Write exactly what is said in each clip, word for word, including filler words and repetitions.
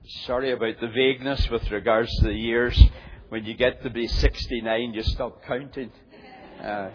Sorry about the vagueness with regards to the years. When you get to be sixty-nine, you stop counting. Uh,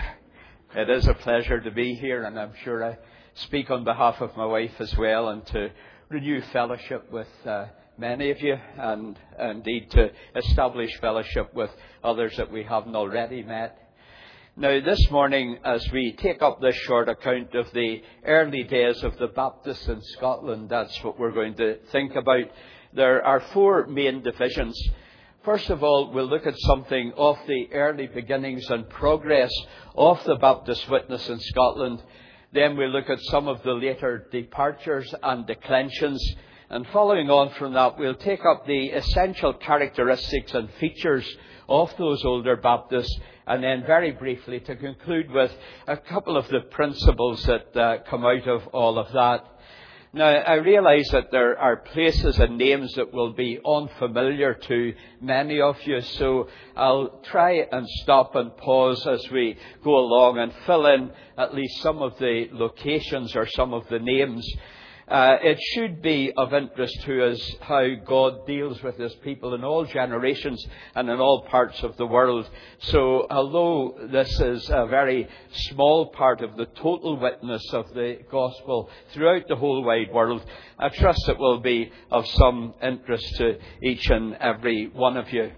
it is a pleasure to be here, and I'm sure I speak on behalf of my wife as well, and to renew fellowship with uh, many of you, and indeed to establish fellowship with others that we haven't already met. Now, this morning, as we take up this short account of the early days of the Baptists in Scotland, that's what we're going to think about. There are four main divisions. First of all, we'll look at something of the early beginnings and progress of the Baptist witness in Scotland. Then we'll look at some of the later departures and declensions. And following on from that, we'll take up the essential characteristics and features of those older Baptists, and then very briefly to conclude with a couple of the principles that uh, come out of all of that. Now, I realise that there are places and names that will be unfamiliar to many of you, so I'll try and stop and pause as we go along and fill in at least some of the locations or some of the names. Uh, it should be of interest to us how God deals with His people in all generations and in all parts of the world. So, although this is a very small part of the total witness of the gospel throughout the whole wide world, I trust it will be of some interest to each and every one of you.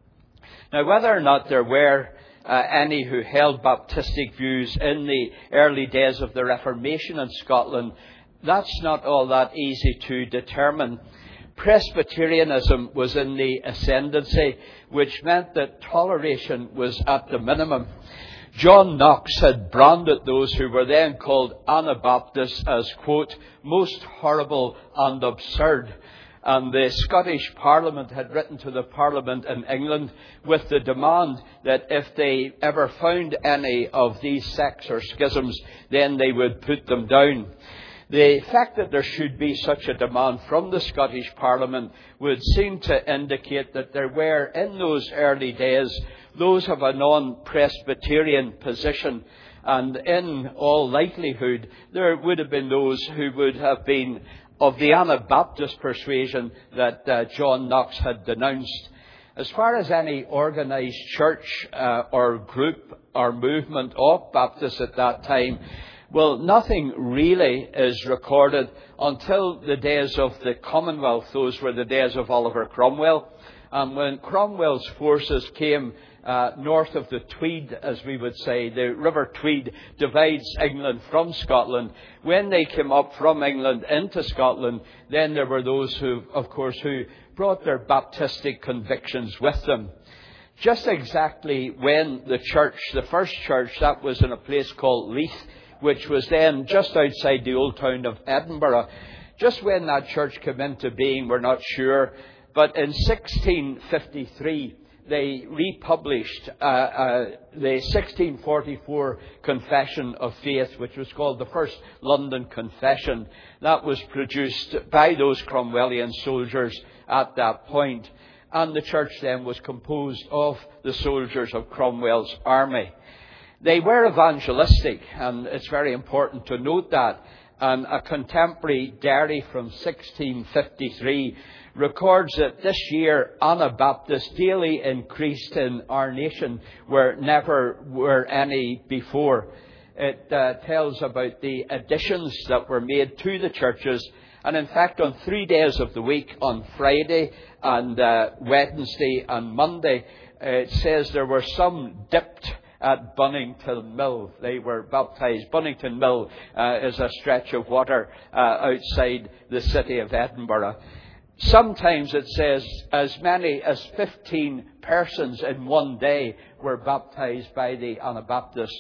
Now, whether or not there were Uh, any who held Baptistic views in the early days of the Reformation in Scotland, that's not all that easy to determine. Presbyterianism was in the ascendancy, which meant that toleration was at the minimum. John Knox had branded those who were then called Anabaptists as, quote, most horrible and absurd. And the Scottish Parliament had written to the Parliament in England with the demand that if they ever found any of these sects or schisms, then they would put them down. The fact that there should be such a demand from the Scottish Parliament would seem to indicate that there were, in those early days, those of a non-Presbyterian position. And in all likelihood, there would have been those who would have been of the Anabaptist persuasion that uh, John Knox had denounced. As far as any organised church uh, or group or movement of Baptists at that time, well, nothing really is recorded until the days of the Commonwealth. Those were the days of Oliver Cromwell. And when Cromwell's forces came uh, north of the Tweed, as we would say, the River Tweed divides England from Scotland. When they came up from England into Scotland, then there were those who, of course, who brought their Baptistic convictions with them. Just exactly when the church, the first church, that was in a place called Leith, which was then just outside the old town of Edinburgh. Just when that church came into being, we're not sure. But in sixteen fifty-three, they republished uh, uh, the sixteen forty-four Confession of Faith, which was called the First London Confession. That was produced by those Cromwellian soldiers at that point. And the church then was composed of the soldiers of Cromwell's army. They were evangelistic, and it's very important to note that. And a contemporary diary from sixteen fifty-three records that this year Anabaptists daily increased in our nation where never were any before. It uh, tells about the additions that were made to the churches. And in fact, on three days of the week, on Friday and uh, Wednesday and Monday, uh, it says there were some dipped at Bunnington Mill. They were baptized. Bunnington Mill uh, is a stretch of water uh, outside the city of Edinburgh. Sometimes it says as many as fifteen persons in one day were baptized by the Anabaptists.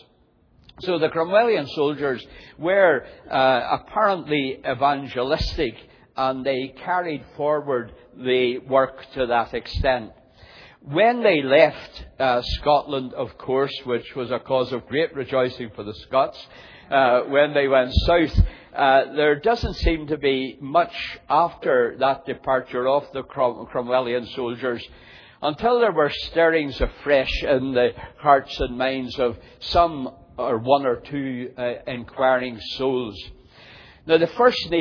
So the Cromwellian soldiers were uh, apparently evangelistic, and they carried forward the work to that extent. When they left uh, Scotland, of course, which was a cause of great rejoicing for the Scots, uh, when they went south, uh, there doesn't seem to be much after that departure of the Crom- Cromwellian soldiers until there were stirrings afresh in the hearts and minds of some or one or two uh, inquiring souls. Now, the first name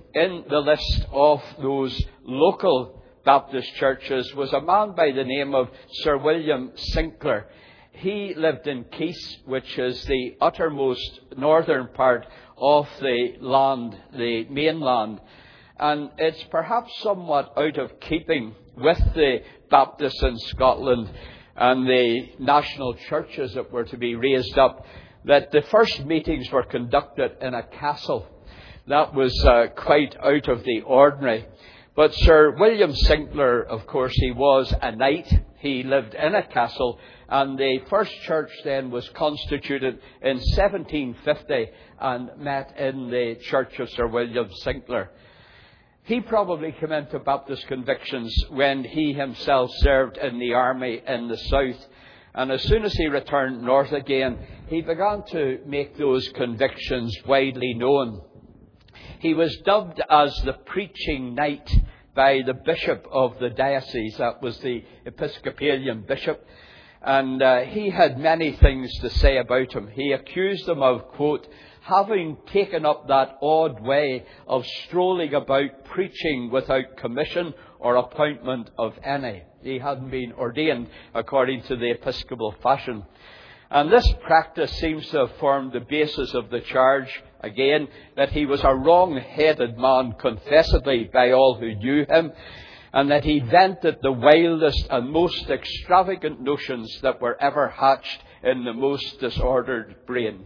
in the list of those local Baptist churches was a man by the name of Sir William Sinclair. He lived in Kees, which is the uttermost northern part of the land, the mainland. And it's perhaps somewhat out of keeping with the Baptists in Scotland and the national churches that were to be raised up, that the first meetings were conducted in a castle. That was uh, quite out of the ordinary. But Sir William Sinclair, of course, he was a knight. He lived in a castle, and the first church then was constituted in seventeen fifty and met in the church of Sir William Sinclair. He probably came into Baptist convictions when he himself served in the army in the south. And as soon as he returned north again, he began to make those convictions widely known. He was dubbed as the preaching knight by the bishop of the diocese. That was the Episcopalian bishop. And uh, he had many things to say about him. He accused them of, quote, having taken up that odd way of strolling about preaching without commission or appointment of any. He hadn't been ordained according to the episcopal fashion. And this practice seems to have formed the basis of the charge, again, that he was a wrong-headed man, confessedly by all who knew him, and that he vented the wildest and most extravagant notions that were ever hatched in the most disordered brain.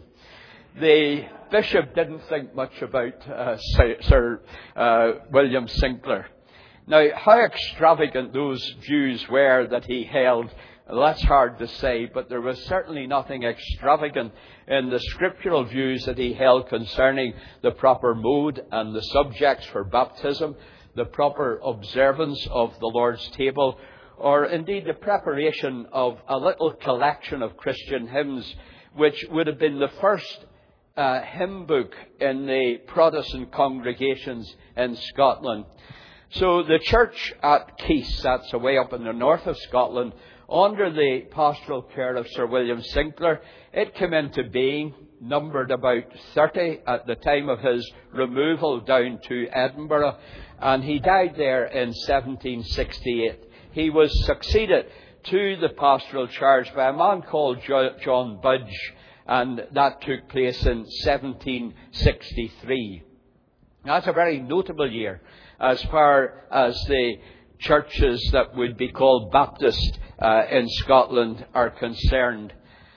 The bishop didn't think much about uh, Sir uh, William Sinclair. Now, how extravagant those views were that he held, that's hard to say, but there was certainly nothing extravagant in the scriptural views that he held concerning the proper mode and the subjects for baptism, the proper observance of the Lord's table, or indeed the preparation of a little collection of Christian hymns, which would have been the first uh, hymn book in the Protestant congregations in Scotland. So the church at Kees, that's away up in the north of Scotland, under the pastoral care of Sir William Sinclair, it came into being, numbered about thirty at the time of his removal down to Edinburgh, and he died there in seventeen sixty-eight. He was succeeded to the pastoral charge by a man called John Budge, and that took place in seventeen sixty-three. That's a very notable year as far as the churches that would be called Baptist uh, in Scotland are concerned.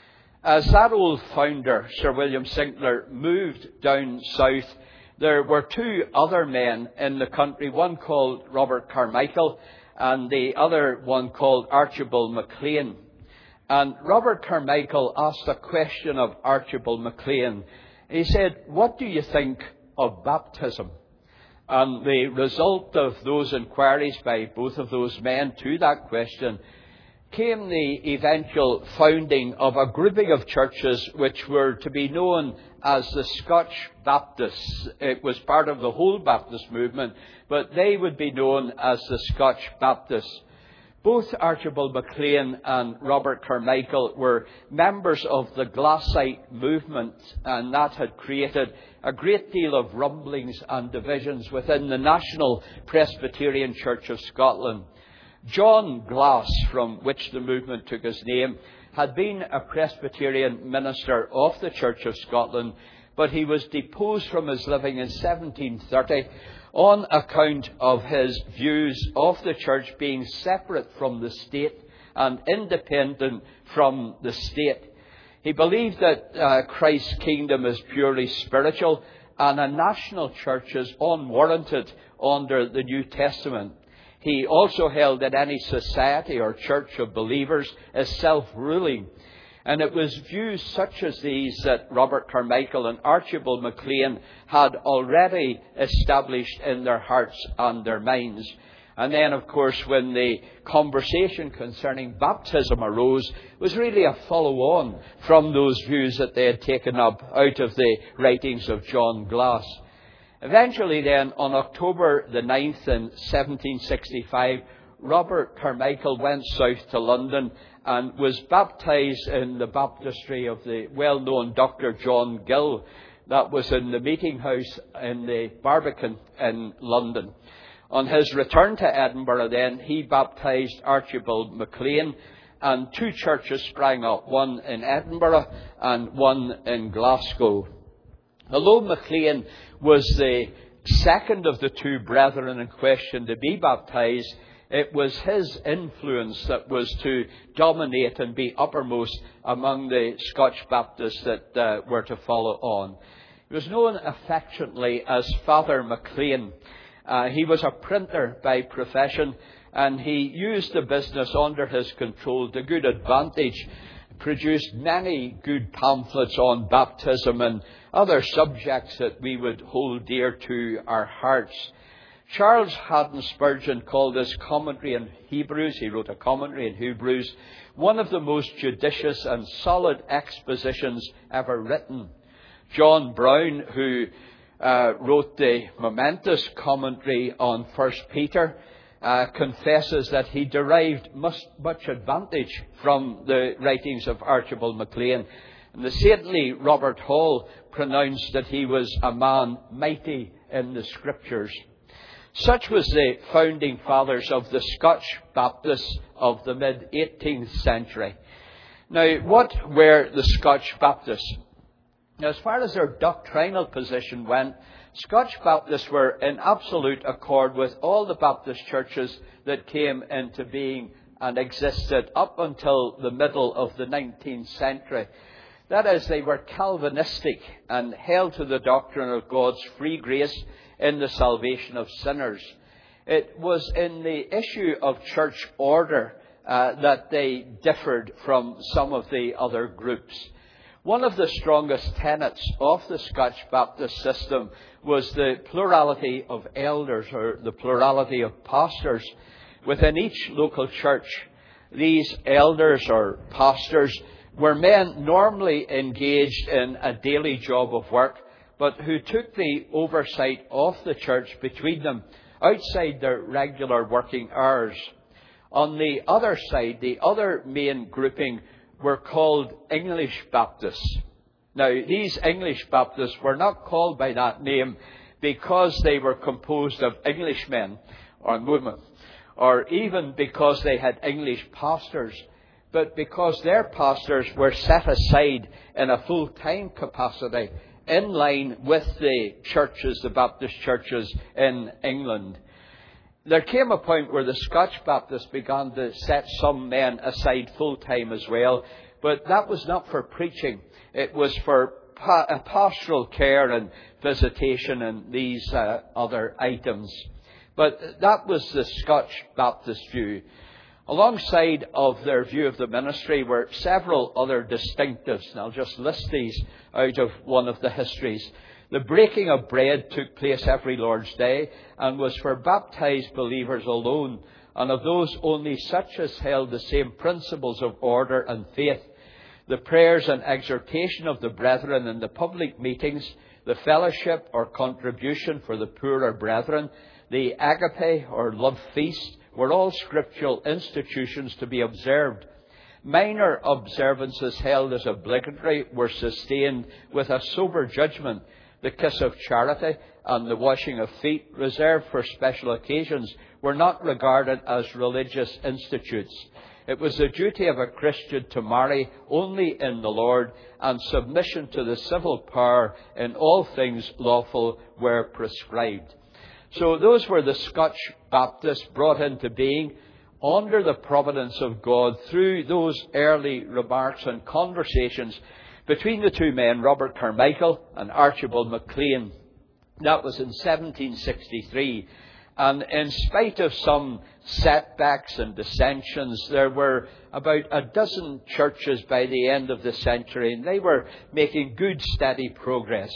As that old founder, Sir William Sinclair, moved down south, there were two other men in the country, one called Robert Carmichael and the other one called Archibald MacLean. And Robert Carmichael asked a question of Archibald MacLean. He said, "What do you think of baptism?" And the result of those inquiries by both of those men to that question came the eventual founding of a grouping of churches which were to be known as the Scotch Baptists. It was part of the whole Baptist movement, but they would be known as the Scotch Baptists. Both Archibald MacLean and Robert Carmichael were members of the Glassite movement, and that had created a great deal of rumblings and divisions within the National Presbyterian Church of Scotland. John Glass, from which the movement took its name, had been a Presbyterian minister of the Church of Scotland, but he was deposed from his living in seventeen thirty on account of his views of the church being separate from the state and independent from the state. He believed that uh, Christ's kingdom is purely spiritual and a national church is unwarranted under the New Testament. He also held that any society or church of believers is self-ruling. And it was views such as these that Robert Carmichael and Archibald MacLean had already established in their hearts and their minds. And then, of course, when the conversation concerning baptism arose, it was really a follow-on from those views that they had taken up out of the writings of John Glass. Eventually then, on October the ninth in seventeen sixty-five, Robert Carmichael went south to London and was baptised in the baptistry of the well-known Doctor John Gill That was in the meeting house in the Barbican in London. On his return to Edinburgh then, he baptised Archibald MacLean, and two churches sprang up, one in Edinburgh and one in Glasgow. Although MacLean was the second of the two brethren in question to be baptised, it was his influence that was to dominate and be uppermost among the Scotch Baptists that uh, were to follow on. He was known affectionately as Father MacLean. Uh, he was a printer by profession, and he used the business under his control to good advantage, produced many good pamphlets on baptism and other subjects that we would hold dear to our hearts. Charles Haddon Spurgeon called his commentary in Hebrews, he wrote a commentary in Hebrews, one of the most judicious and solid expositions ever written. John Brown, who uh, wrote the momentous commentary on First Peter, uh, confesses that he derived much, much advantage from the writings of Archibald MacLean. And the saintly Robert Hall pronounced that he was a man mighty in the Scriptures. Such was the founding fathers of the Scotch Baptists of the mid-eighteenth century. Now, what were the Scotch Baptists? Now, as far as their doctrinal position went, Scotch Baptists were in absolute accord with all the Baptist churches that came into being and existed up until the middle of the nineteenth century. That is, they were Calvinistic and held to the doctrine of God's free grace in the salvation of sinners. It was in the issue of church order uh, that they differed from some of the other groups. One of the strongest tenets of the Scotch Baptist system was the plurality of elders, or the plurality of pastors within each local church. These elders or pastors were men normally engaged in a daily job of work, but who took the oversight of the church between them outside their regular working hours. On the other side, the other main grouping were called English Baptists. Now, these English Baptists were not called by that name because they were composed of Englishmen or women, or even because they had English pastors, but because their pastors were set aside in a full-time capacity in line with the churches, the Baptist churches in England. There came a point where the Scotch Baptists began to set some men aside full-time as well, but that was not for preaching. It was for pa- pastoral care and visitation and these uh, other items. But that was the Scotch Baptist view. Alongside of their view of the ministry were several other distinctives, and I'll just list these out of one of the histories. The breaking of bread took place every Lord's Day and was for baptized believers alone, and of those only such as held the same principles of order and faith. The prayers and exhortation of the brethren in the public meetings, the fellowship or contribution for the poorer brethren, the agape or love feast, were all scriptural institutions to be observed. Minor observances held as obligatory were sustained with a sober judgment. The kiss of charity and the washing of feet, reserved for special occasions, were not regarded as religious institutes. It was the duty of a Christian to marry only in the Lord, and submission to the civil power in all things lawful were prescribed. So those were the Scotch Baptists brought into being under the providence of God through those early remarks and conversations between the two men, Robert Carmichael and Archibald MacLean. That was in seventeen sixty-three. And in spite of some setbacks and dissensions, there were about a dozen churches by the end of the century, and they were making good, steady progress.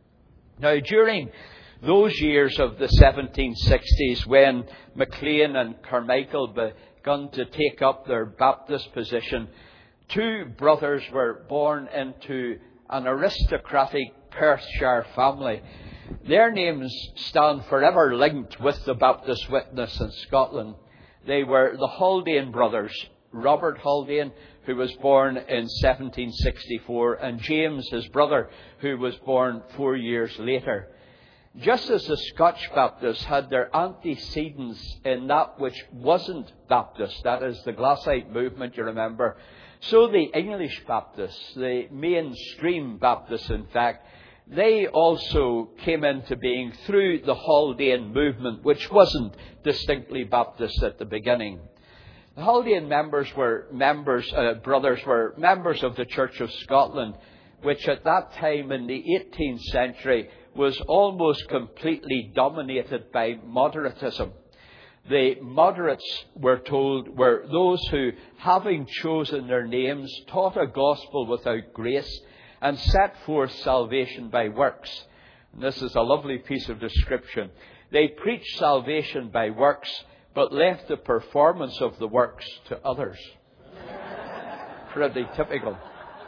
Now, during those years of the seventeen sixties, when MacLean and Carmichael began to take up their Baptist position, two brothers were born into an aristocratic Perthshire family. Their names stand forever linked with the Baptist witness in Scotland. They were the Haldane brothers, Robert Haldane, who was born in seventeen sixty-four, and James, his brother, who was born four years later. Just as the Scotch Baptists had their antecedents in that which wasn't Baptist, that is the Glassite movement, you remember, so the English Baptists, the mainstream Baptists in fact, they also came into being through the Haldane movement, which wasn't distinctly Baptist at the beginning. The Haldane members were members, uh, brothers were members of the Church of Scotland, which at that time in the eighteenth century was almost completely dominated by moderatism. The moderates, we're told, were those who, having chosen their names, taught a gospel without grace and set forth salvation by works. And this is a lovely piece of description. They preached salvation by works, but left the performance of the works to others. Pretty typical.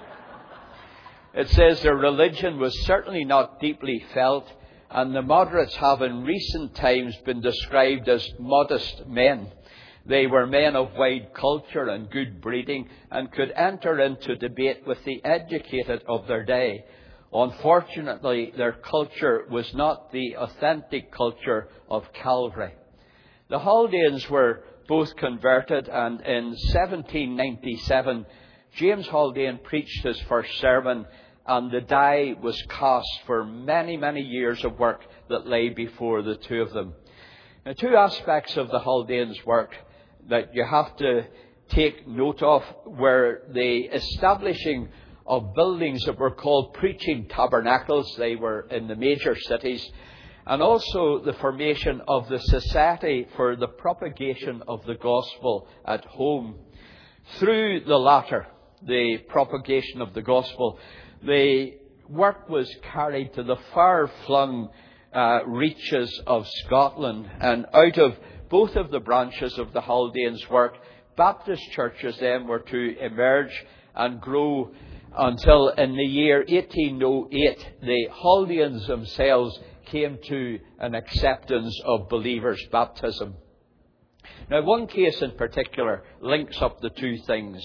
It says their religion was certainly not deeply felt, and the moderates have in recent times been described as modest men. They were men of wide culture and good breeding and could enter into debate with the educated of their day. Unfortunately, their culture was not the authentic culture of Calvary. The Haldanes were both converted, and in seventeen ninety-seven, James Haldane preached his first sermon, and the die was cast for many, many years of work that lay before the two of them. Now, two aspects of the Haldanes' work that you have to take note of were the establishing of buildings that were called preaching tabernacles. They were in the major cities. And also the formation of the Society for the Propagation of the Gospel at Home. Through the latter, the propagation of the gospel, the work was carried to the far-flung uh, reaches of Scotland, and out of both of the branches of the Haldanes' work, Baptist churches then were to emerge and grow until in the year eighteen oh eight, the Haldanes themselves came to an acceptance of believers' baptism. Now, one case in particular links up the two things.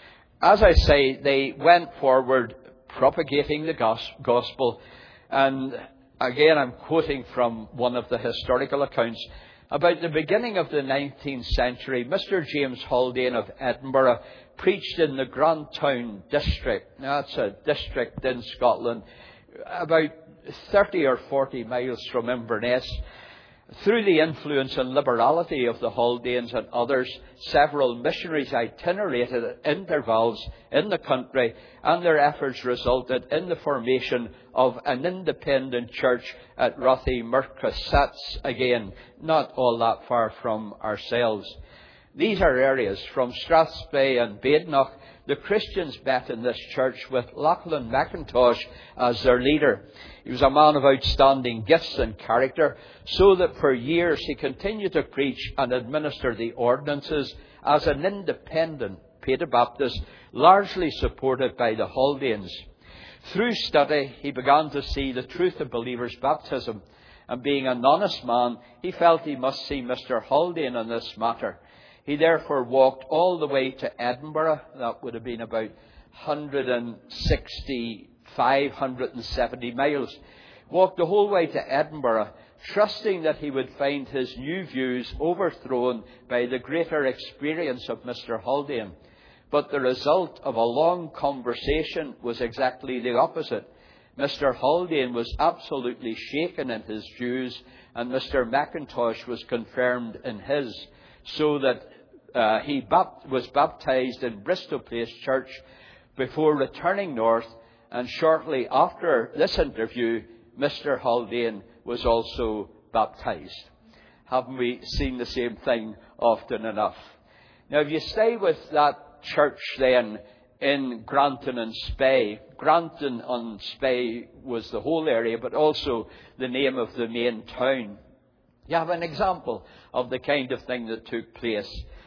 As I say, they went forward propagating the gospel, and again I'm quoting from one of the historical accounts. About the beginning of the nineteenth century, Mister James Haldane of Edinburgh preached in the Grantown district. Now, that's a district in Scotland, about thirty or forty miles from Inverness. Through the influence and liberality of the Haldanes and others, several missionaries itinerated at intervals in the country, and their efforts resulted in the formation of an independent church at Rothiemurchus. That's, again, not all that far from ourselves. These are areas from Strathspey and Badenoch. The Christians met in this church with Lachlan McIntosh as their leader. He was a man of outstanding gifts and character, so that for years he continued to preach and administer the ordinances as an independent Paedobaptist, largely supported by the Haldanes. Through study, he began to see the truth of believers' baptism, and being an honest man, he felt he must see Mister Haldane on this matter. He therefore walked all the way to Edinburgh. That would have been about one hundred sixty-five, one hundred seventy miles. Walked the whole way to Edinburgh, trusting that he would find his new views overthrown by the greater experience of Mister Haldane. But the result of a long conversation was exactly the opposite. Mister Haldane was absolutely shaken in his views, and Mister McIntosh was confirmed in his, so that uh, he bap- was baptized in Bristol Place Church before returning north, and shortly after this interview, Mister Haldane was also baptized. Haven't we seen the same thing often enough? Now, if you stay with that church then in Granton and Spey, Granton on Spey was the whole area, but also the name of the main town. You have an example of the kind of thing that took place.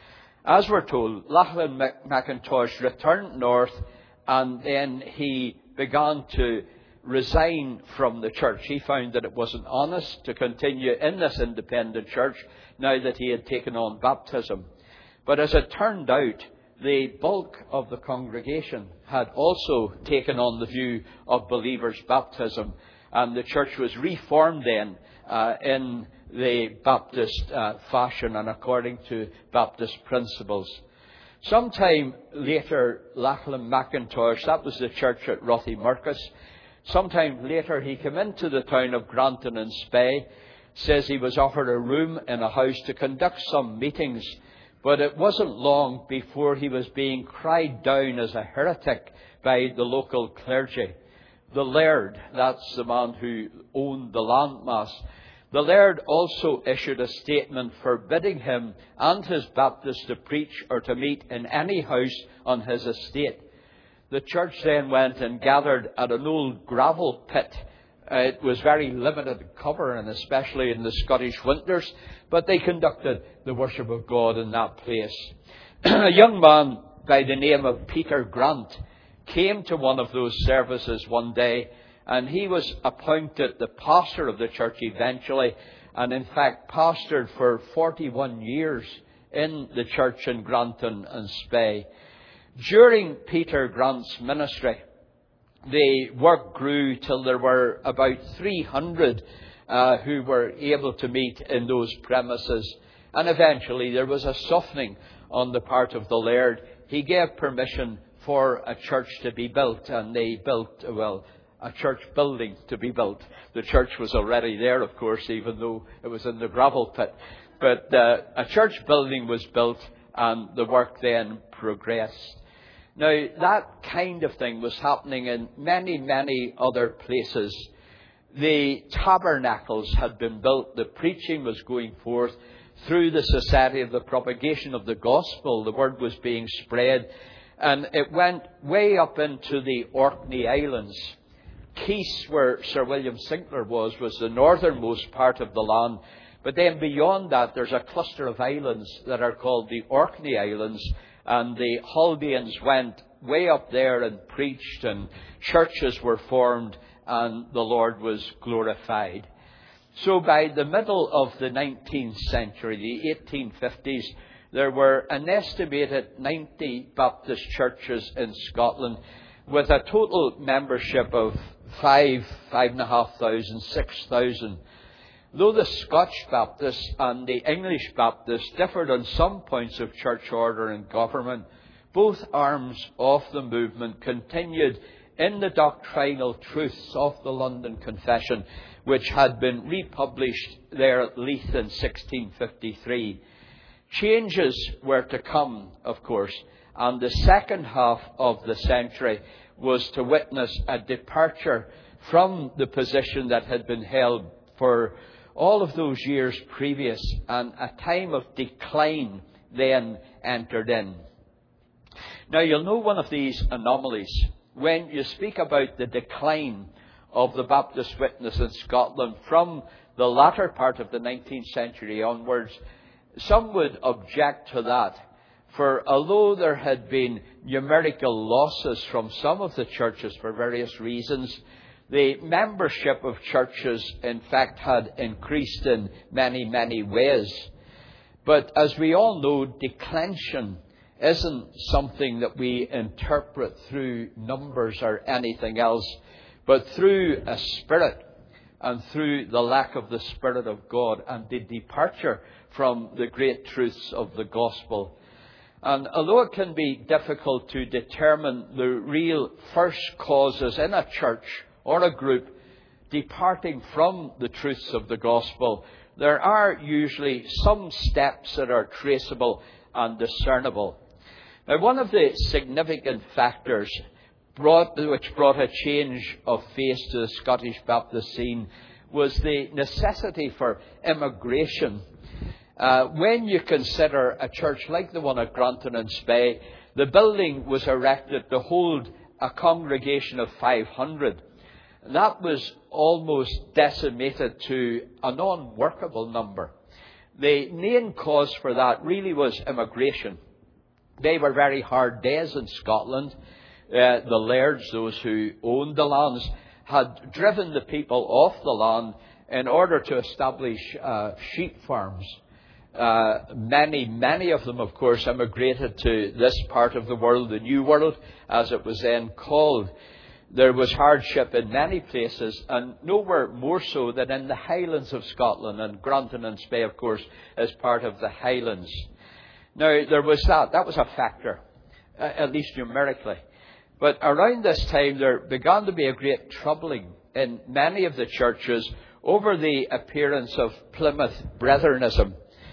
As we're told, Lachlan McIntosh returned north, and then he began to resign from the church. He found that it wasn't honest to continue in this independent church now that he had taken on baptism. But as it turned out, the bulk of the congregation had also taken on the view of believers' baptism, and the church was reformed then uh, in the Baptist uh, fashion and according to Baptist principles. Sometime later, Lachlan McIntosh, that was the church at Rothiemurchus, sometime later he came into the town of Granton in Spey, says he was offered a room in a house to conduct some meetings, but it wasn't long before he was being cried down as a heretic by the local clergy. The laird, that's the man who owned the landmass, the laird also issued a statement forbidding him and his Baptists to preach or to meet in any house on his estate. The church then went and gathered at an old gravel pit. Uh, it was very limited cover, and especially in the Scottish winters, but they conducted the worship of God in that place. A young man by the name of Peter Grant came to one of those services one day, and he was appointed the pastor of the church eventually, and in fact pastored for forty-one years in the church in Granton and Spey. During Peter Grant's ministry, the work grew till there were about three hundred uh, who were able to meet in those premises. And eventually there was a softening on the part of the laird. He gave permission for a church to be built, and they built, well, a church building to be built. The church was already there, of course, even though it was in the gravel pit. But uh, a church building was built, and the work then progressed. Now, that kind of thing was happening in many, many other places. The tabernacles had been built. The preaching was going forth through the Society of the Propagation of the Gospel. The word was being spread. And it went way up into the Orkney Islands. Keys, where Sir William Sinclair was, was the northernmost part of the land. But then beyond that, there's a cluster of islands that are called the Orkney Islands. And the Haldaeans went way up there and preached, and churches were formed, and the Lord was glorified. So by the middle of the nineteenth century, the eighteen fifties, there were an estimated ninety Baptist churches in Scotland, with a total membership of five, five and a half thousand, six thousand. Though the Scotch Baptists and the English Baptists differed on some points of church order and government, both arms of the movement continued in the doctrinal truths of the London Confession, which had been republished there at Leith in sixteen fifty-three. Changes were to come, of course, and the second half of the century was to witness a departure from the position that had been held for all of those years previous, and a time of decline then entered in. Now, you'll know one of these anomalies. When you speak about the decline of the Baptist witness in Scotland from the latter part of the nineteenth century onwards, some would object to that. For although there had been numerical losses from some of the churches for various reasons, the membership of churches, in fact, had increased in many, many ways. But as we all know, declension isn't something that we interpret through numbers or anything else, but through a spirit and through the lack of the Spirit of God and the departure from the great truths of the gospel. And although it can be difficult to determine the real first causes in a church or a group departing from the truths of the gospel, there are usually some steps that are traceable and discernible. Now, one of the significant factors brought, which brought a change of face to the Scottish Baptist scene was the necessity for immigration. Uh, when you consider a church like the one at Granton and Spey, the building was erected to hold a congregation of five hundred. That was almost decimated to a non-workable number. The main cause for that really was immigration. They were very hard days in Scotland. Uh, the lairds, those who owned the lands, had driven the people off the land in order to establish uh, sheep farms. Uh, many, many of them, of course, emigrated to this part of the world, the New World, as it was then called. There was hardship in many places, and nowhere more so than in the Highlands of Scotland, and Grantown Bay, of course, is part of the Highlands. Now, there was that. That was a factor, uh, at least numerically. But around this time, there began to be a great troubling in many of the churches over the appearance of Plymouth Brethrenism.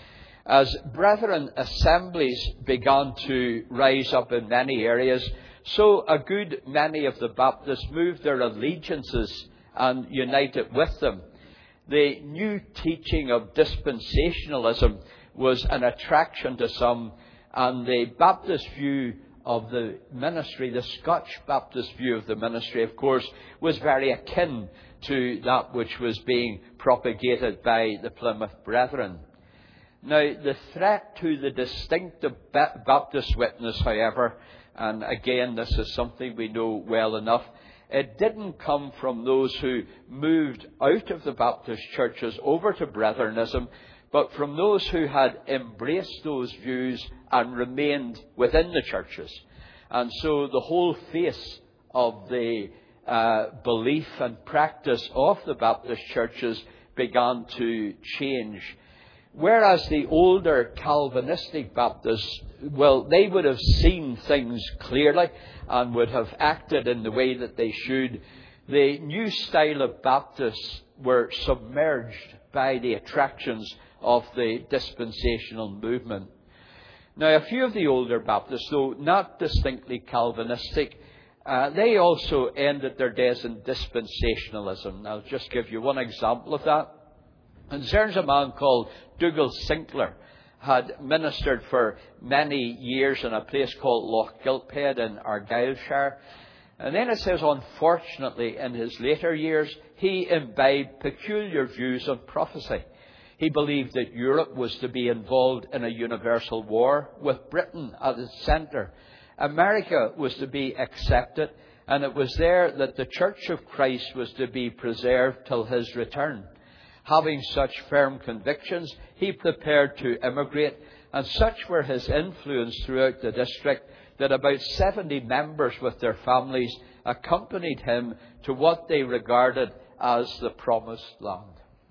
As Brethren assemblies began to rise up in many areas, so a good many of the Baptists moved their allegiances and united with them. The new teaching of dispensationalism was an attraction to some, and the Baptist view of the ministry, the Scotch Baptist view of the ministry, of course, was very akin to that which was being propagated by the Plymouth Brethren. Now, the threat to the distinctive Baptist witness, however, and again, this is something we know well enough, it didn't come from those who moved out of the Baptist churches over to Brethrenism, but from those who had embraced those views and remained within the churches. And so the whole face of the uh, belief and practice of the Baptist churches began to change. Whereas the older Calvinistic Baptists, well, they would have seen things clearly and would have acted in the way that they should. The new style of Baptists were submerged by the attractions of the dispensational movement. Now, a few of the older Baptists, though not distinctly Calvinistic, uh, they also ended their days in dispensationalism. I'll just give you one example of that. And there's a man called Dougal Sinclair, had ministered for many years in a place called Loch Gilphead in Argyllshire. And then it says, unfortunately, in his later years, he imbibed peculiar views on prophecy. He believed that Europe was to be involved in a universal war with Britain at its centre. America was to be accepted, and it was there that the Church of Christ was to be preserved till his return. Having such firm convictions, he prepared to emigrate, and such were his influence throughout the district that about seventy members with their families accompanied him to what they regarded as the Promised Land.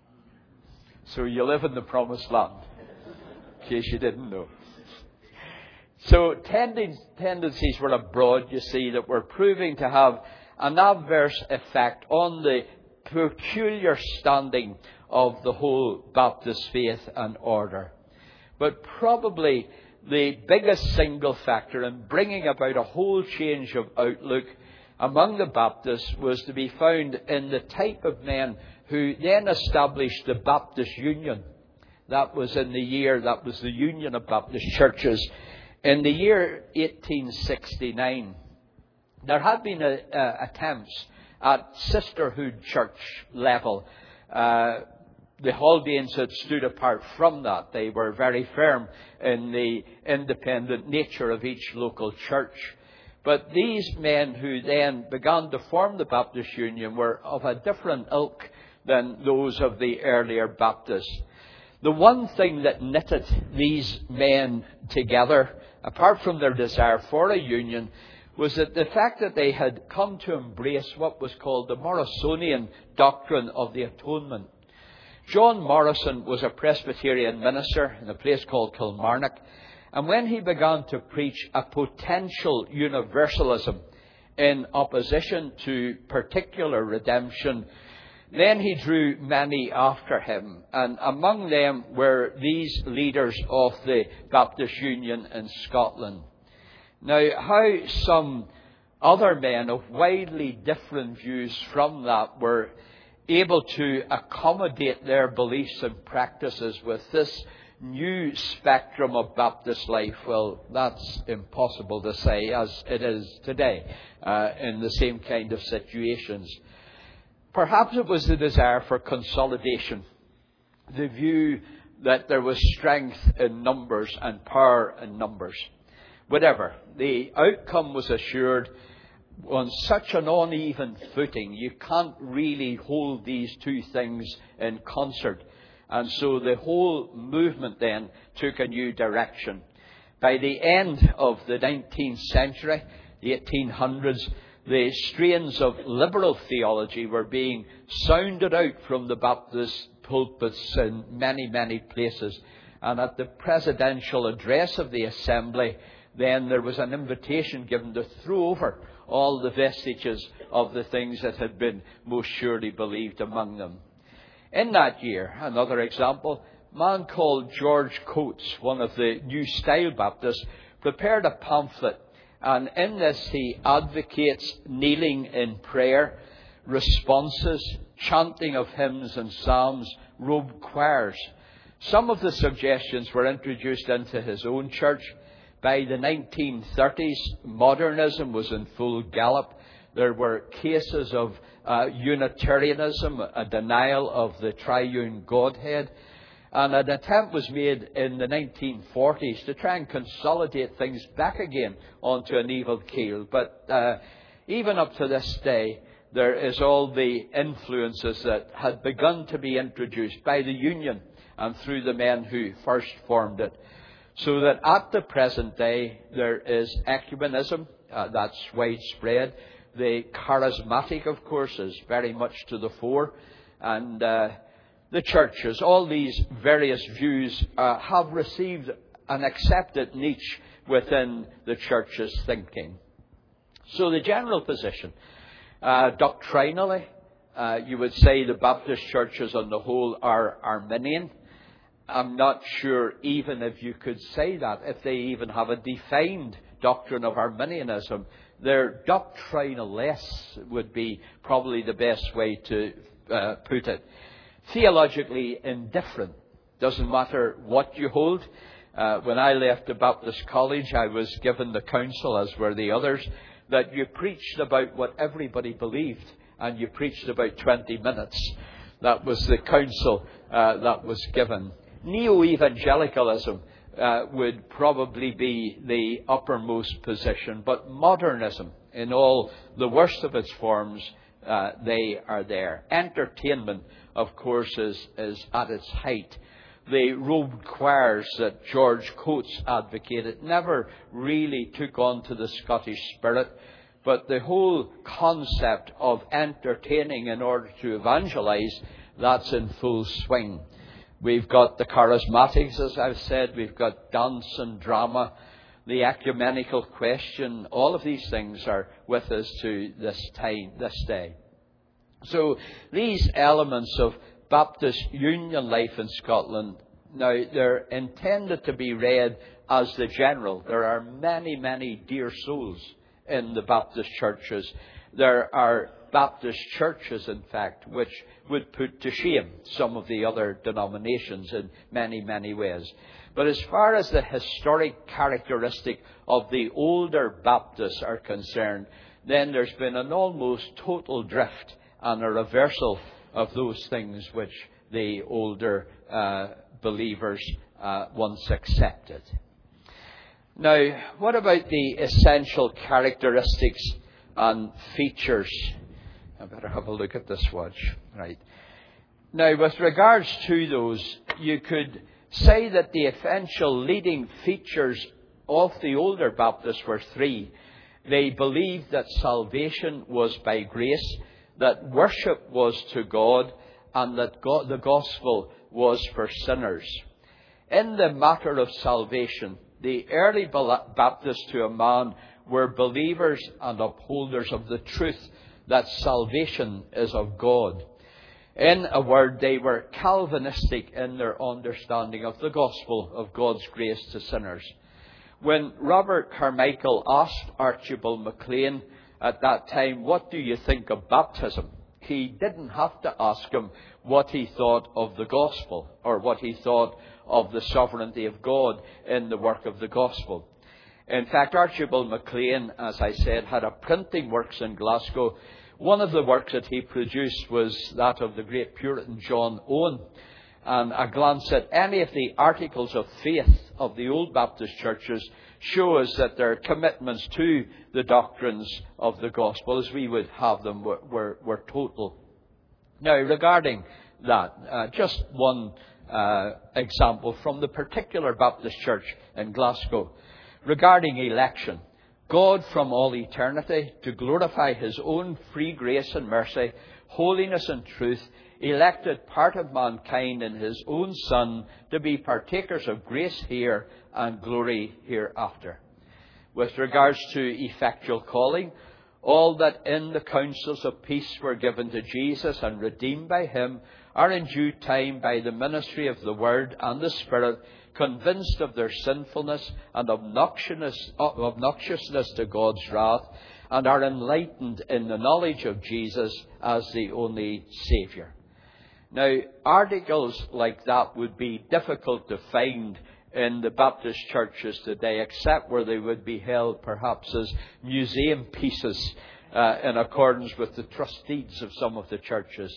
So you live in the Promised Land, in case you didn't know. So tendencies were abroad, you see, that were proving to have an adverse effect on the peculiar standing of the whole Baptist faith and order. But probably the biggest single factor in bringing about a whole change of outlook among the Baptists was to be found in the type of men who then established the Baptist Union. That was in the year, that was the Union of Baptist Churches. In the year eighteen sixty-nine, there had been a, a, attempts at sisterhood church level. Uh, the Haldanes had stood apart from that. They were very firm in the independent nature of each local church. But these men who then began to form the Baptist Union were of a different ilk than those of the earlier Baptists. The one thing that knitted these men together, apart from their desire for a union, was that the fact that they had come to embrace what was called the Morrisonian doctrine of the atonement. John Morrison was a Presbyterian minister in a place called Kilmarnock, and when he began to preach a potential universalism in opposition to particular redemption, then he drew many after him, and among them were these leaders of the Baptist Union in Scotland. Now, how some other men of widely different views from that were able to accommodate their beliefs and practices with this new spectrum of Baptist life, well, that's impossible to say, as it is today, uh, in the same kind of situations. Perhaps it was the desire for consolidation, the view that there was strength in numbers and power in numbers. Whatever, the outcome was assured on such an uneven footing. You can't really hold these two things in concert. And so the whole movement then took a new direction. By the end of the nineteenth century, the eighteen hundreds, the strains of liberal theology were being sounded out from the Baptist pulpits in many, many places. And at the presidential address of the assembly, then there was an invitation given to throw over all the vestiges of the things that had been most surely believed among them. In that year, another example, a man called George Coates, one of the New Style Baptists, prepared a pamphlet. And in this he advocates kneeling in prayer, responses, chanting of hymns and psalms, robed choirs. Some of the suggestions were introduced into his own church. By the nineteen thirties, modernism was in full gallop. There were cases of uh, Unitarianism, a denial of the triune Godhead. And an attempt was made in the nineteen forties to try and consolidate things back again onto an even keel. But uh, even up to this day, there is all the influences that had begun to be introduced by the Union and through the men who first formed it. So that at the present day, there is ecumenism, uh, that's widespread. The charismatic, of course, is very much to the fore. And uh, the churches, all these various views, uh, have received an accepted niche within the church's thinking. So the general position, uh, doctrinally, uh, you would say the Baptist churches on the whole are Arminian. I'm not sure even if you could say that, if they even have a defined doctrine of Arminianism. They're doctrinal-less would be probably the best way to uh, put it. Theologically indifferent. Doesn't matter what you hold. Uh, when I left the Baptist College, I was given the counsel, as were the others, that you preached about what everybody believed, and you preached about twenty minutes. That was the counsel uh, that was given. Neo-evangelicalism uh, would probably be the uppermost position, but modernism, in all the worst of its forms, uh, they are there. Entertainment, of course, is, is at its height. The robed choirs that George Coates advocated never really took on to the Scottish spirit, but the whole concept of entertaining in order to evangelize, that's in full swing. We've got the charismatics, as I've said. We've got dance and drama, the ecumenical question. All of these things are with us to this time, this day. So these elements of Baptist union life in Scotland, now they're intended to be read as the general. There are many, many dear souls in the Baptist churches. There are Baptist churches, in fact, which would put to shame some of the other denominations in many, many ways. But as far as the historic characteristic of the older Baptists are concerned, then there's been an almost total drift and a reversal of those things which the older uh, believers uh, once accepted. Now, what about the essential characteristics and features? I better have a look at this watch. Right. Now, with regards to those, you could say that the essential leading features of the older Baptists were three. They believed that salvation was by grace, that worship was to God, and that God, the gospel was for sinners. In the matter of salvation, the early Baptists to a man were believers and upholders of the truth that salvation is of God. In a word, they were Calvinistic in their understanding of the gospel of God's grace to sinners. When Robert Carmichael asked Archibald MacLean at that time, what do you think of baptism? He didn't have to ask him what he thought of the gospel or what he thought of the sovereignty of God in the work of the gospel. In fact, Archibald MacLean, as I said, had a printing works in Glasgow. One of the works that he produced was that of the great Puritan John Owen. And a glance at any of the articles of faith of the old Baptist churches show us that their commitments to the doctrines of the gospel, as we would have them, were, were, were total. Now, regarding that, uh, just one uh, example from the particular Baptist church in Glasgow regarding election. God from all eternity, to glorify his own free grace and mercy, holiness and truth, elected part of mankind in his own Son to be partakers of grace here and glory hereafter. With regards to effectual calling, all that in the counsels of peace were given to Jesus and redeemed by him are in due time by the ministry of the Word and the Spirit convinced of their sinfulness and obnoxiousness, obnoxiousness to God's wrath, and are enlightened in the knowledge of Jesus as the only Saviour. Now, articles like that would be difficult to find in the Baptist churches today, except where they would be held perhaps as museum pieces uh, in accordance with the trustees of some of the churches.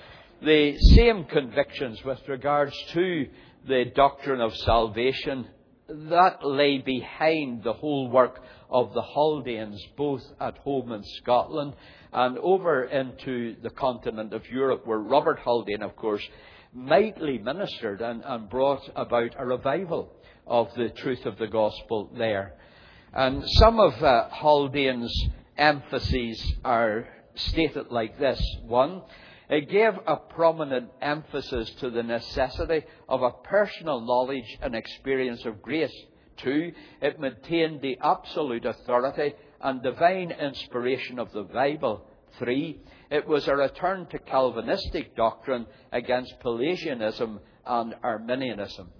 The same convictions with regards to the doctrine of salvation, that lay behind the whole work of the Haldaeans, both at home in Scotland and over into the continent of Europe, where Robert Haldane, of course, mightily ministered and, and brought about a revival of the truth of the gospel there. And some of uh, Haldane's emphases are stated like this. One, it gave a prominent emphasis to the necessity of a personal knowledge and experience of grace. Two, it maintained the absolute authority and divine inspiration of the Bible. Three, it was a return to Calvinistic doctrine against Pelagianism and Arminianism.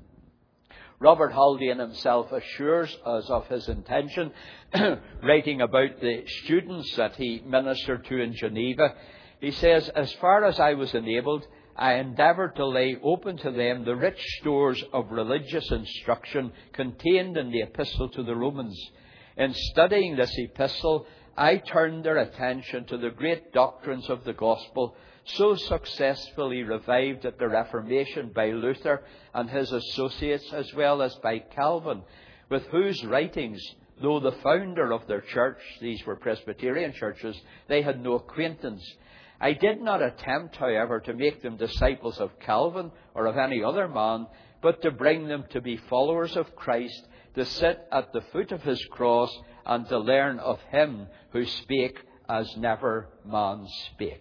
Robert Haldane himself assures us of his intention, writing about the students that he ministered to in Geneva. He says, as far as I was enabled, I endeavoured to lay open to them the rich stores of religious instruction contained in the Epistle to the Romans. In studying this epistle, I turned their attention to the great doctrines of the gospel, so successfully revived at the Reformation by Luther and his associates, as well as by Calvin, with whose writings, though the founder of their church, these were Presbyterian churches, they had no acquaintance. I did not attempt, however, to make them disciples of Calvin or of any other man, but to bring them to be followers of Christ, to sit at the foot of his cross, and to learn of him who spake as never man spake.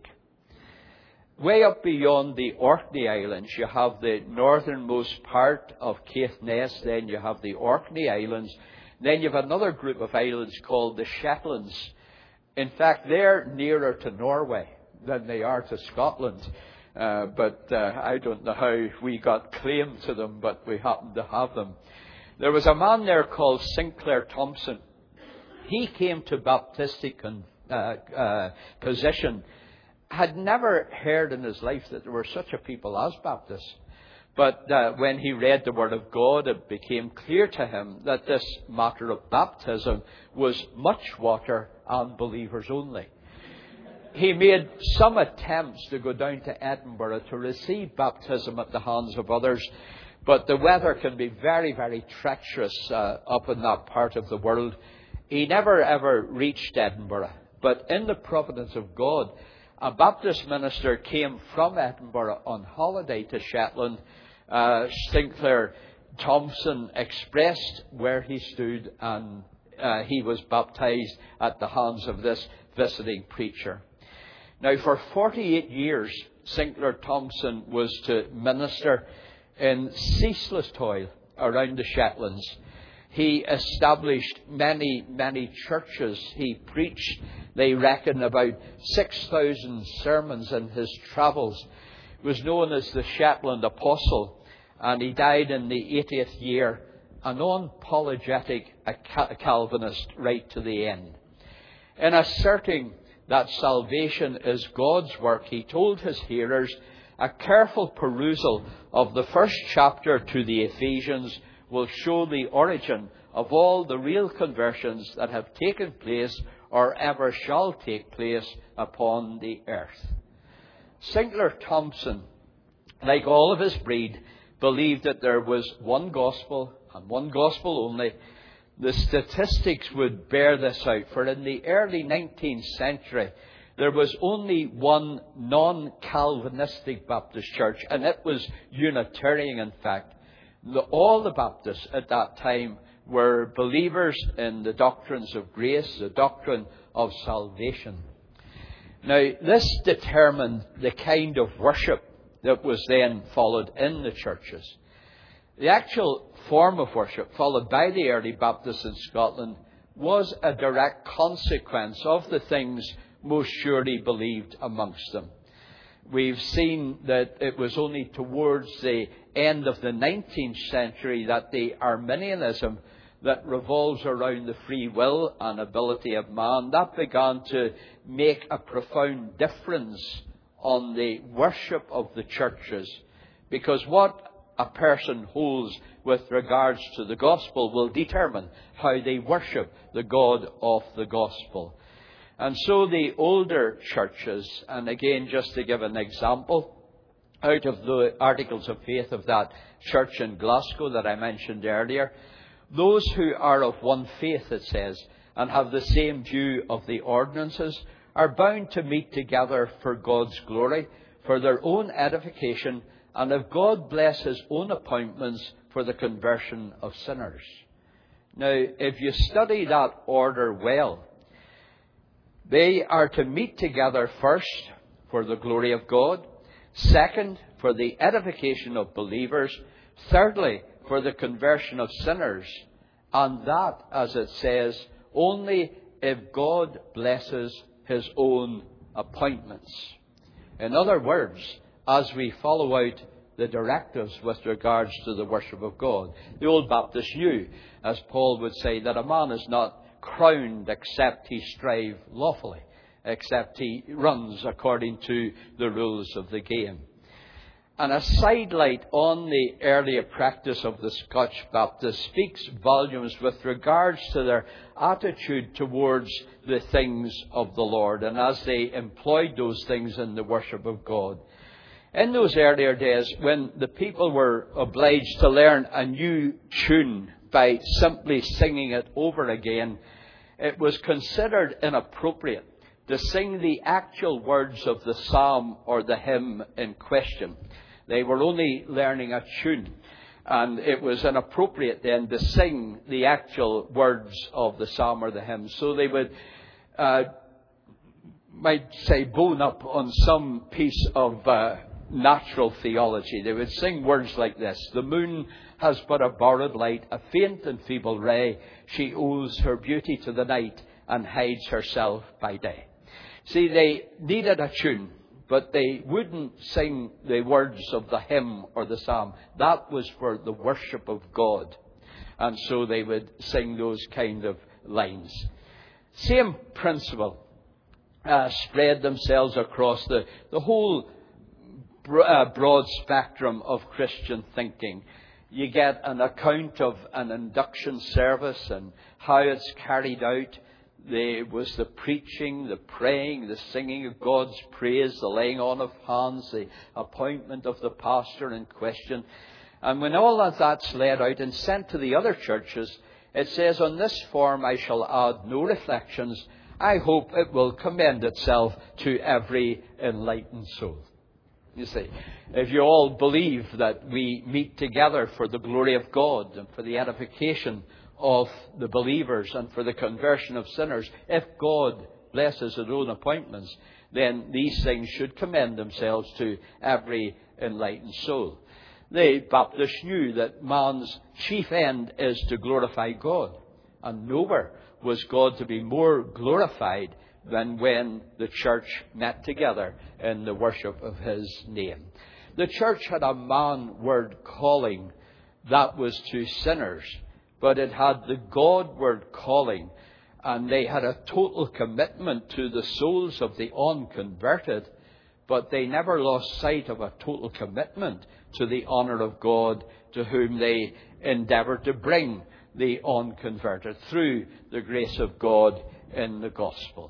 Way up beyond the Orkney Islands, you have the northernmost part of Caithness, then you have the Orkney Islands, then you have another group of islands called the Shetlands. In fact, they're nearer to Norway than they are to Scotland. Uh, but uh, I don't know how we got claim to them, but we happen to have them. There was a man there called Sinclair Thompson. He came to Baptistic uh, uh, position, had never heard in his life that there were such a people as Baptists. But uh, when he read the Word of God, it became clear to him that this matter of baptism was much water and believers only. He made some attempts to go down to Edinburgh to receive baptism at the hands of others, but the weather can be very, very treacherous uh, up in that part of the world. He never ever reached Edinburgh, but in the providence of God, a Baptist minister came from Edinburgh on holiday to Shetland. Uh, Sinclair Thompson expressed where he stood, and uh, he was baptized at the hands of this visiting preacher. Now, for forty-eight years, Sinclair Thompson was to minister in ceaseless toil around the Shetlands. He established many, many churches. He preached, they reckon, about six thousand sermons in his travels. He was known as the Shetland Apostle, and he died in the eightieth year, an unapologetic Calvinist right to the end. In asserting that salvation is God's work, he told his hearers, a careful perusal of the first chapter to the Ephesians will show the origin of all the real conversions that have taken place or ever shall take place upon the earth. Sinclair Thompson, like all of his breed, believed that there was one gospel and one gospel only. The statistics would bear this out, for in the early nineteenth century, there was only one non-Calvinistic Baptist church, and it was Unitarian, in fact. The, all the Baptists at that time were believers in the doctrines of grace, the doctrine of salvation. Now, this determined the kind of worship that was then followed in the churches. The actual form of worship followed by the early Baptists in Scotland was a direct consequence of the things most surely believed amongst them. We've seen that it was only towards the end of the nineteenth century that the Arminianism that revolves around the free will and ability of man, that began to make a profound difference on the worship of the churches. Because what a person holds with regards to the gospel will determine how they worship the God of the gospel. And so the older churches, and again just to give an example, out of the articles of faith of that church in Glasgow that I mentioned earlier, those who are of one faith, it says, and have the same view of the ordinances, are bound to meet together for God's glory, for their own edification, and if God bless His own appointments, for the conversion of sinners. Now, if you study that order well, they are to meet together first for the glory of God, second, for the edification of believers, thirdly, for the conversion of sinners, and that, as it says, only if God blesses His own appointments. In other words, as we follow out the directives with regards to the worship of God. The old Baptists knew, as Paul would say, that a man is not crowned except he strive lawfully, except he runs according to the rules of the game. And a sidelight on the earlier practice of the Scotch Baptists speaks volumes with regards to their attitude towards the things of the Lord, and as they employed those things in the worship of God. In those earlier days, when the people were obliged to learn a new tune by simply singing it over again, it was considered inappropriate to sing the actual words of the psalm or the hymn in question. They were only learning a tune, and it was inappropriate then to sing the actual words of the psalm or the hymn. So they would, uh, might say, bone up on some piece of uh, natural theology. They would sing words like this: "The moon has but a borrowed light, a faint and feeble ray. She owes her beauty to the night and hides herself by day." See, they needed a tune, but they wouldn't sing the words of the hymn or the psalm. That was for the worship of God. And so they would sing those kind of lines. Same principle uh, spread themselves across the, the whole bro- uh, broad spectrum of Christian thinking. You get an account of an induction service and how it's carried out. There was the preaching, the praying, the singing of God's praise, the laying on of hands, the appointment of the pastor in question. And when all of that's laid out and sent to the other churches, it says, "On this form I shall add no reflections. I hope it will commend itself to every enlightened soul." You see, if you all believe that we meet together for the glory of God and for the edification of the believers and for the conversion of sinners, if God blesses His own appointments, then these things should commend themselves to every enlightened soul. The Baptists knew that man's chief end is to glorify God, and nowhere was God to be more glorified than when the church met together in the worship of His name. The church had a man-word calling that was to sinners, but it had the God-word calling, and they had a total commitment to the souls of the unconverted, but they never lost sight of a total commitment to the honour of God, to whom they endeavoured to bring the unconverted through the grace of God in the gospel.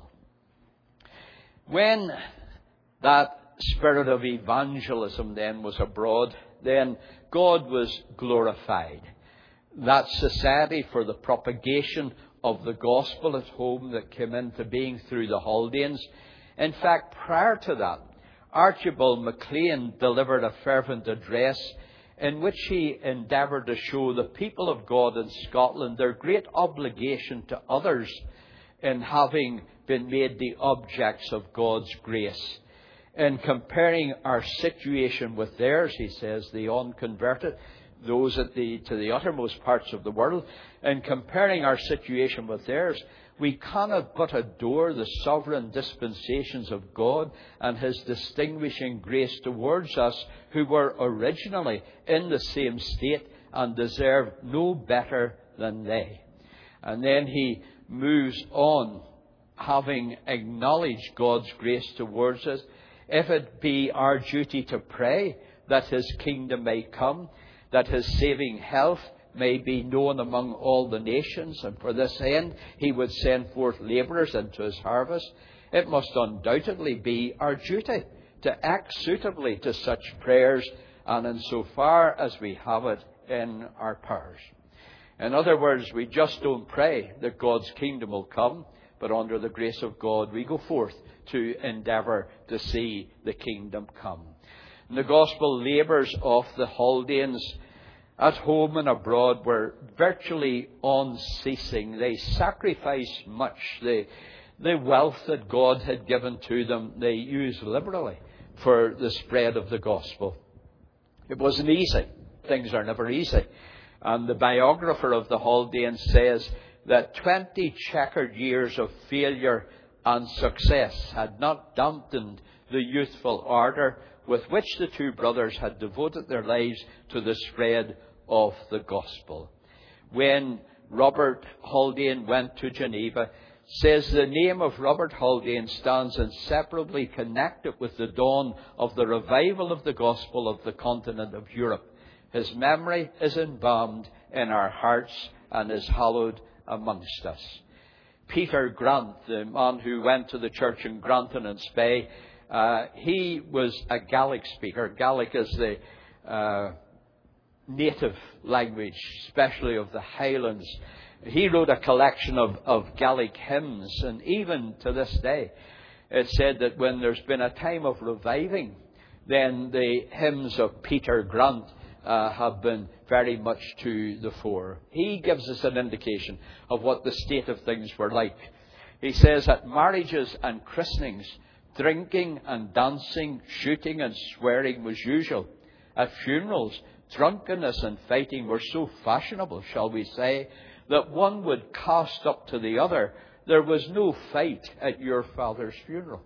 When that spirit of evangelism then was abroad, then God was glorified. That society for the propagation of the gospel at home that came into being through the Haldaeans, In fact, prior to that, Archibald MacLean delivered a fervent address in which he endeavoured to show the people of God in Scotland their great obligation to others in having been made the objects of God's grace. In comparing our situation with theirs, he says, the unconverted, those at the, to the uttermost parts of the world, in comparing our situation with theirs, we cannot but adore the sovereign dispensations of God and His distinguishing grace towards us who were originally in the same state and deserved no better than they. And then he moves on, having acknowledged God's grace towards us, if it be our duty to pray that His kingdom may come, that His saving health may be known among all the nations, and for this end He would send forth labourers into His harvest, it must undoubtedly be our duty to act suitably to such prayers, and in so far as we have it in our powers. In other words, we just don't pray that God's kingdom will come, but under the grace of God we go forth to endeavour to see the kingdom come. And the gospel labours of the Haldanes at home and abroad were virtually unceasing. They sacrificed much. The, the wealth that God had given to them, they used liberally for the spread of the gospel. It wasn't easy. Things are never easy. And the biographer of the Haldanes says that twenty checkered years of failure and success had not dampened the youthful ardour with which the two brothers had devoted their lives to the spread of the gospel. When Robert Haldane went to Geneva, says the name of Robert Haldane stands inseparably connected with the dawn of the revival of the gospel of the continent of Europe. His memory is embalmed in our hearts and is hallowed amongst us. Peter Grant, the man who went to the church in Granton and Spey, uh, he was a Gaelic speaker. Gaelic is the uh, native language, especially of the Highlands. He wrote a collection of, of Gaelic hymns, and even to this day, it said that when there's been a time of reviving, then the hymns of Peter Grant uh, have been very much to the fore. He gives us an indication of what the state of things were like. He says, at marriages and christenings, drinking and dancing, shooting and swearing was usual. At funerals, drunkenness and fighting were so fashionable, shall we say, that one would cast up to the other, there was no fight at your father's funeral.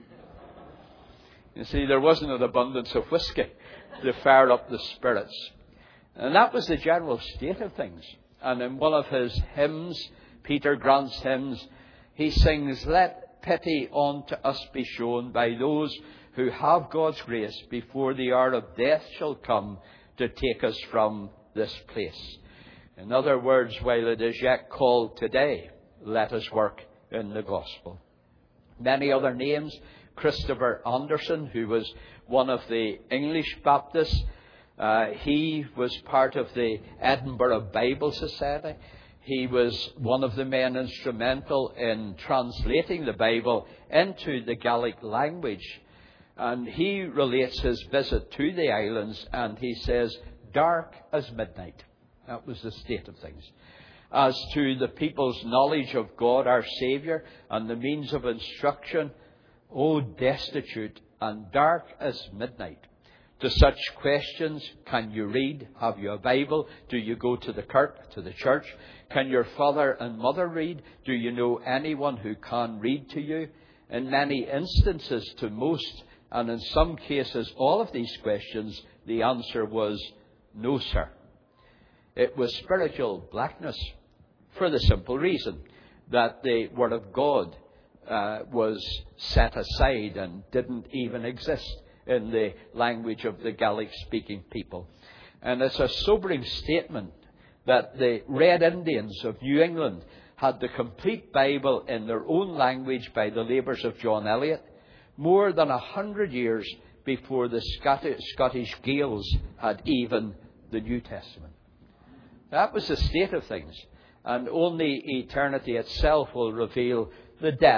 You see, there wasn't an abundance of whiskey to fire up the spirits. And that was the general state of things. And in one of his hymns, Peter Grant's hymns, he sings, let pity unto us be shown by those who have God's grace before the hour of death shall come to take us from this place. In other words, while it is yet called today, let us work in the gospel. Many other names. Christopher Anderson, who was one of the English Baptists. Uh, he was part of the Edinburgh Bible Society. He was one of the men instrumental in translating the Bible into the Gaelic language. And he relates his visit to the islands, and he says, dark as midnight. That was the state of things. As to the people's knowledge of God our Saviour and the means of instruction, oh, destitute and dark as midnight. To such questions, can you read? Have you a Bible? Do you go to the kirk, to the church? Can your father and mother read? Do you know anyone who can read to you? In many instances, to most, and in some cases, all of these questions, the answer was no, sir. It was spiritual blackness, for the simple reason that the Word of God uh, was set aside and didn't even exist in the language of the Gaelic-speaking people. And it's a sobering statement that the Red Indians of New England had the complete Bible in their own language by the labours of John Eliot, more than a hundred years before the Scottish Gaels had even the New Testament. That was the state of things. And only eternity itself will reveal the debt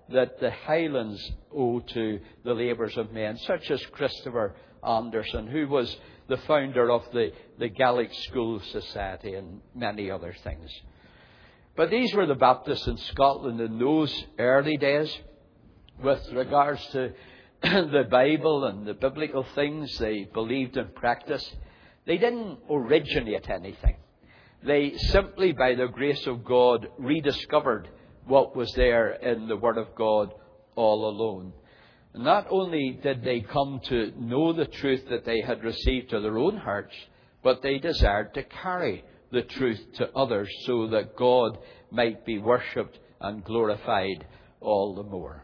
that the Highlands owe to the labours of men, such as Christopher Anderson, who was the founder of the, the Gaelic School Society and many other things. But these were the Baptists in Scotland in those early days. With regards to the Bible and the biblical things they believed and practiced, they didn't originate anything. They simply, by the grace of God, rediscovered what was there in the Word of God all alone. Not only did they come to know the truth that they had received to their own hearts, but they desired to carry the truth to others so that God might be worshipped and glorified all the more.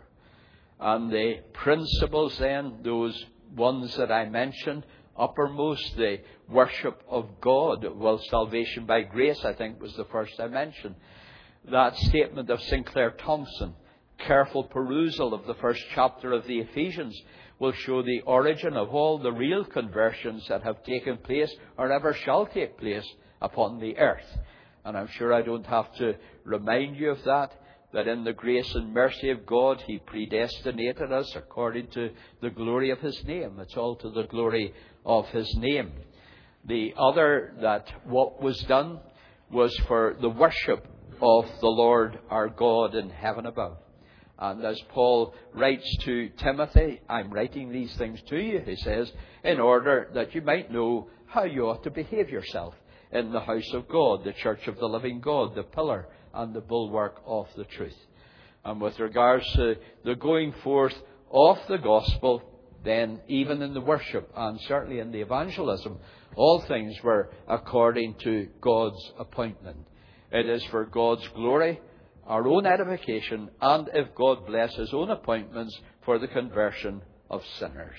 And the principles then, those ones that I mentioned, uppermost, the worship of God, well, salvation by grace, I think, was the first I mentioned. That statement of Sinclair Thompson, careful perusal of the first chapter of the Ephesians, will show the origin of all the real conversions that have taken place or ever shall take place upon the earth. And I'm sure I don't have to remind you of that, that in the grace and mercy of God, He predestinated us according to the glory of His name. It's all to the glory of His name. The other, that what was done was for the worship of the Lord our God in heaven above. And as Paul writes to Timothy, I'm writing these things to you, he says, in order that you might know how you ought to behave yourself in the house of God, the church of the living God, the pillar and the bulwark of the truth. And with regards to the going forth of the gospel, then even in the worship and certainly in the evangelism, all things were according to God's appointment. It is for God's glory, our own edification, and if God bless His own appointments, for the conversion of sinners.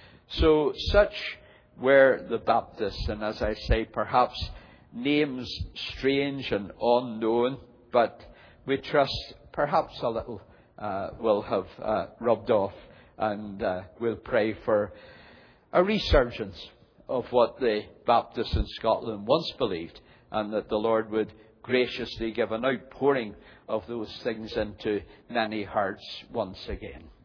So such were the Baptists, and as I say, perhaps names strange and unknown, but we trust perhaps a little uh, will have uh, rubbed off, and uh, we'll pray for a resurgence of what the Baptists in Scotland once believed, and that the Lord would graciously give an outpouring of those things into many hearts once again.